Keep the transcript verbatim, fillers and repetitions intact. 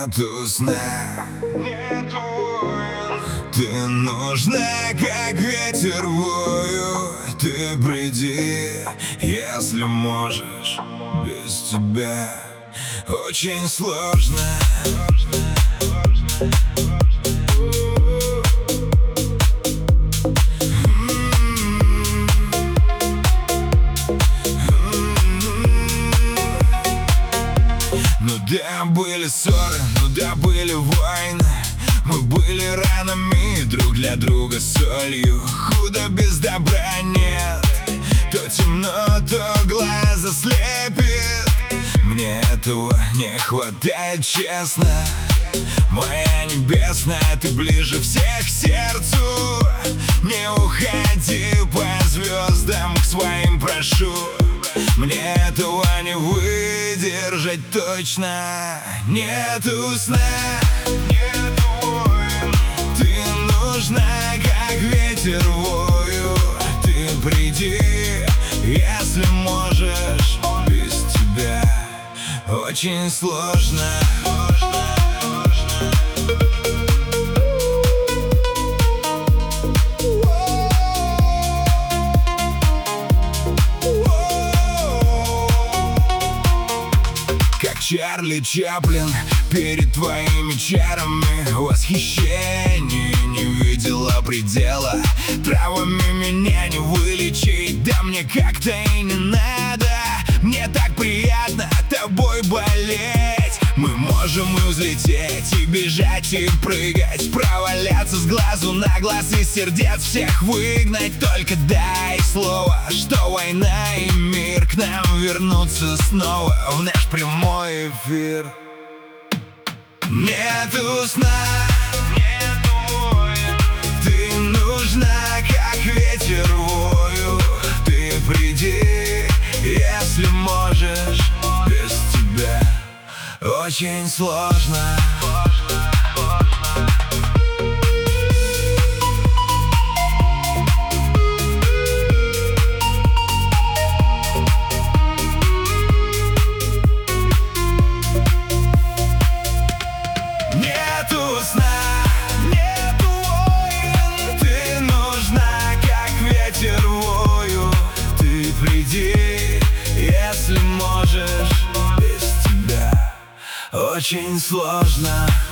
Нету сна, нету войн. Ты нужна, как ветер вою. Ты приди, если можешь. Без тебя очень сложно. Ну да, были ссоры, ну да, были войны. Мы были ранами друг для друга солью. Худо без добра нет. То темно, то глаза слепит. Мне этого не хватает, честно. Моя небесная, ты ближе всех к сердцу. Не уходи по звездам, к своим прошу. Мне этого не выдержать точно. Нету сна, нету войн. Ты нужна, как ветер вою. Ты приди, если можешь. Без тебя очень сложно. Чарли Чаплин перед твоими чарами. Восхищение не видела предела. Травами меня не вылечить, да мне как-то и не надо. Мне так приятно тобой болеть. Мы можем и взлететь, и бежать, и прыгать, проваляться с глазу на глаз и сердец всех выгнать. Только дай слово, что война и мир к нам вернутся снова в наш прямой эфир. Нету сна, нету войн. Ты нужна, как ветер вою. Ты приди, если можешь. Без тебя очень сложно. Нету сна, нету войн. Ты нужна, как ветер вою. Ты приди, если можешь. Без тебя очень сложно.